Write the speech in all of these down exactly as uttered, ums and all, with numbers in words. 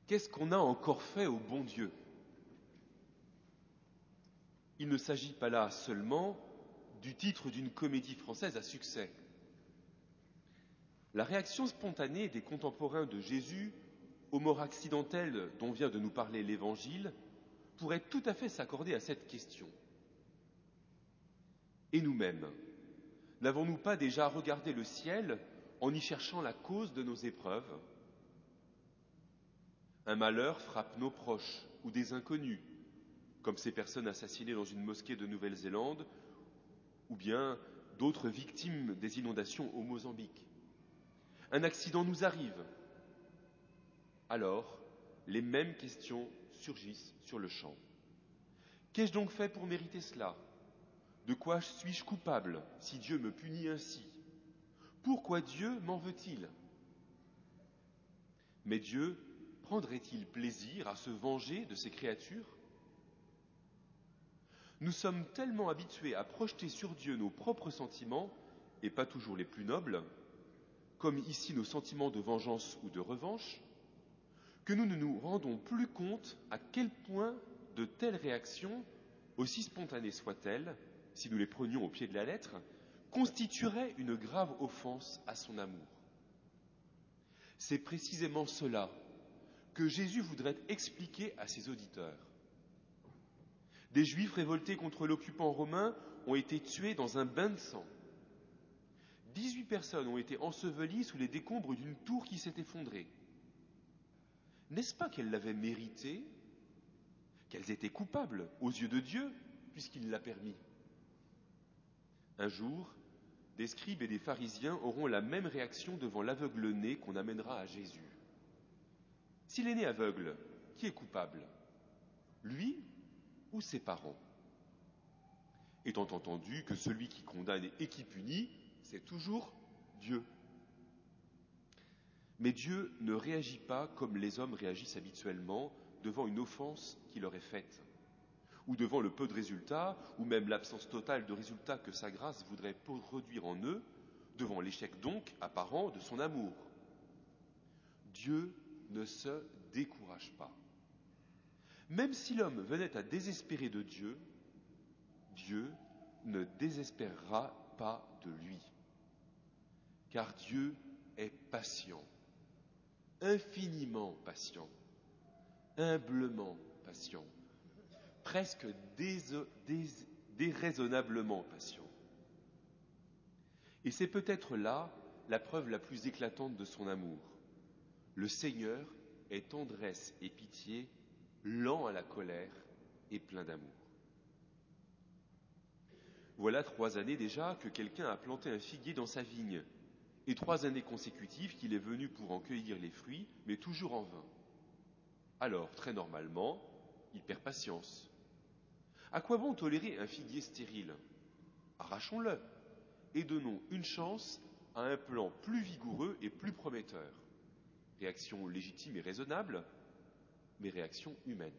Qu'est-ce qu'on a encore fait au bon Dieu? Il ne s'agit pas là seulement du titre d'une comédie française à succès. La réaction spontanée des contemporains de Jésus aux morts accidentelles dont vient de nous parler l'Évangile pourrait tout à fait s'accorder à cette question. Et nous-mêmes, n'avons-nous pas déjà regardé le ciel en y cherchant la cause de nos épreuves? Un malheur frappe nos proches ou des inconnus, comme ces personnes assassinées dans une mosquée de Nouvelle-Zélande, ou bien d'autres victimes des inondations au Mozambique. Un accident nous arrive. Alors, les mêmes questions surgissent sur le champ. Qu'ai-je donc fait pour mériter cela? De quoi suis-je coupable si Dieu me punit ainsi? Pourquoi Dieu m'en veut-il? Mais Dieu prendrait-il plaisir à se venger de ses créatures? Nous sommes tellement habitués à projeter sur Dieu nos propres sentiments, et pas toujours les plus nobles, comme ici nos sentiments de vengeance ou de revanche, que nous ne nous rendons plus compte à quel point de telles réactions, aussi spontanées soient-elles, si nous les prenions au pied de la lettre, constitueraient une grave offense à son amour. C'est précisément cela que Jésus voudrait expliquer à ses auditeurs. Des Juifs révoltés contre l'occupant romain ont été tués dans un bain de sang. dix-huit personnes ont été ensevelies sous les décombres d'une tour qui s'est effondrée. N'est-ce pas qu'elles l'avaient mérité, qu'elles étaient coupables aux yeux de Dieu, puisqu'il l'a permis? Un jour, des scribes et des pharisiens auront la même réaction devant l'aveugle-né qu'on amènera à Jésus. S'il est né aveugle, qui est coupable? Lui ou ses parents? Étant entendu que celui qui condamne et qui punit, c'est toujours Dieu. Mais Dieu ne réagit pas comme les hommes réagissent habituellement devant une offense qui leur est faite, ou devant le peu de résultats, ou même l'absence totale de résultats que sa grâce voudrait produire en eux, devant l'échec donc apparent de son amour. Dieu ne se décourage pas. Même si l'homme venait à désespérer de Dieu, Dieu ne désespérera pas de lui. Car Dieu est patient, infiniment patient, humblement patient, presque dés- dés- déraisonnablement patient. Et c'est peut-être là la preuve la plus éclatante de son amour. Le Seigneur est tendresse et pitié, lent à la colère et plein d'amour. Voilà trois années déjà que quelqu'un a planté un figuier dans sa vigne, et trois années consécutives qu'il est venu pour en cueillir les fruits, mais toujours en vain. Alors, très normalement, il perd patience. À quoi bon tolérer un figuier stérile? Arrachons-le et donnons une chance à un plan plus vigoureux et plus prometteur. Réaction légitime et raisonnable, mais réaction humaine.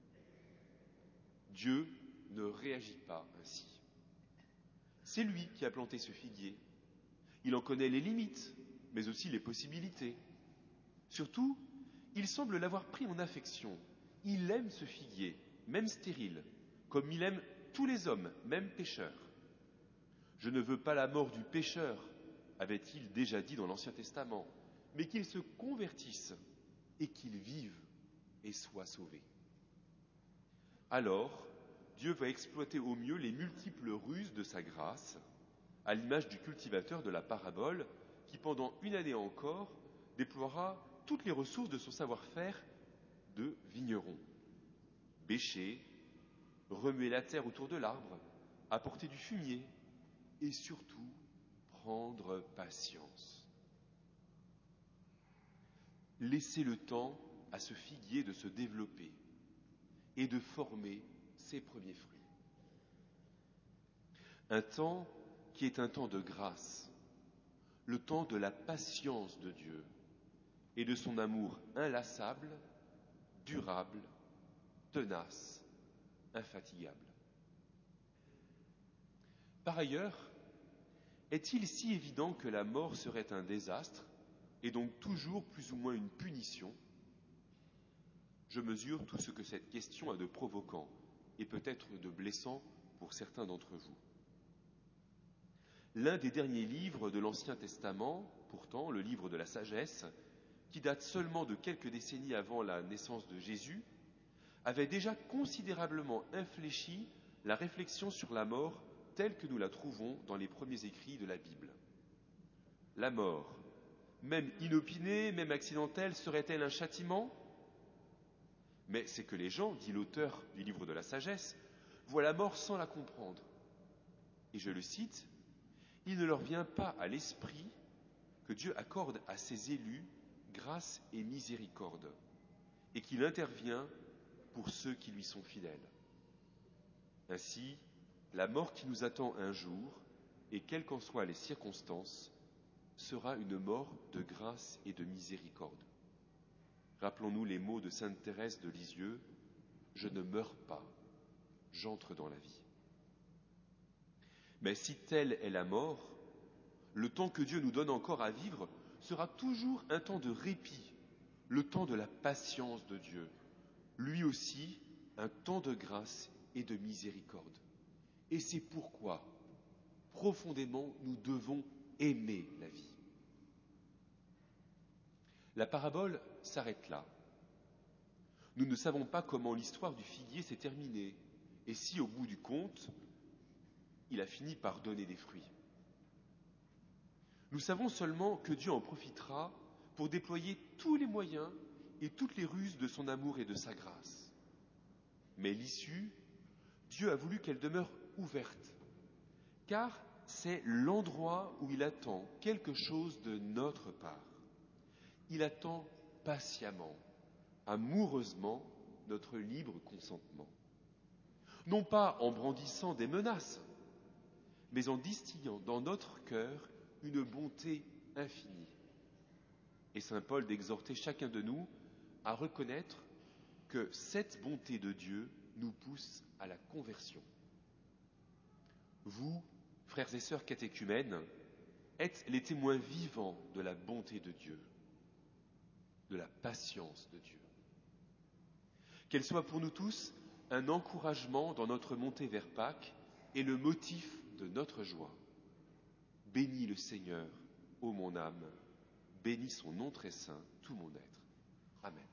Dieu ne réagit pas ainsi. C'est lui qui a planté ce figuier. Il en connaît les limites, mais aussi les possibilités. Surtout, il semble l'avoir pris en affection. Il aime ce figuier, même stérile, comme il aime tous les hommes, même pécheurs. Je ne veux pas la mort du pécheur, avait-il déjà dit dans l'Ancien Testament, mais qu'il se convertisse et qu'il vive et soit sauvé. Alors, Dieu va exploiter au mieux les multiples ruses de sa grâce, à l'image du cultivateur de la parabole qui, pendant une année encore, déploiera toutes les ressources de son savoir-faire de vigneron. Bêcher, remuer la terre autour de l'arbre, apporter du fumier et surtout prendre patience. Laisser le temps à ce figuier de se développer et de former ses premiers fruits. Un temps qui est un temps de grâce, le temps de la patience de Dieu et de son amour inlassable, durable, tenace, infatigable. Par ailleurs, est-il si évident que la mort serait un désastre et donc toujours plus ou moins une punition? je mesure tout ce que cette question a de provoquant et peut-être de blessant pour certains d'entre vous. L'un des derniers livres de l'Ancien Testament, pourtant le livre de la sagesse, qui date seulement de quelques décennies avant la naissance de Jésus, avait déjà considérablement infléchi la réflexion sur la mort telle que nous la trouvons dans les premiers écrits de la Bible. La mort, même inopinée, même accidentelle, serait-elle un châtiment ? Mais c'est que les gens, dit l'auteur du livre de la sagesse, voient la mort sans la comprendre. Et je le cite, « Il ne leur vient pas à l'esprit que Dieu accorde à ses élus grâce et miséricorde, et qu'il intervient pour ceux qui lui sont fidèles. Ainsi, la mort qui nous attend un jour, et quelles qu'en soient les circonstances, sera une mort de grâce et de miséricorde. Rappelons-nous les mots de sainte Thérèse de Lisieux, « Je ne meurs pas, j'entre dans la vie ». Mais si telle est la mort, le temps que Dieu nous donne encore à vivre sera toujours un temps de répit, le temps de la patience de Dieu, lui aussi un temps de grâce et de miséricorde. Et c'est pourquoi, profondément, nous devons aimer la vie. La parabole s'arrête là. Nous ne savons pas comment l'histoire du figuier s'est terminée, et si, au bout du compte, il a fini par donner des fruits. Nous savons seulement que Dieu en profitera pour déployer tous les moyens et toutes les ruses de son amour et de sa grâce. Mais l'issue, Dieu a voulu qu'elle demeure ouverte, car c'est l'endroit où il attend quelque chose de notre part. Il attend patiemment, amoureusement, notre libre consentement. Non pas en brandissant des menaces, mais en distillant dans notre cœur une bonté infinie. Et saint Paul d'exhorter chacun de nous à reconnaître que cette bonté de Dieu nous pousse à la conversion. Vous, frères et sœurs catéchumènes, êtes les témoins vivants de la bonté de Dieu, de la patience de Dieu. Qu'elle soit pour nous tous un encouragement dans notre montée vers Pâques et le motif de notre joie. Bénis le Seigneur, ô mon âme, bénis son nom très saint, tout mon être. Amen.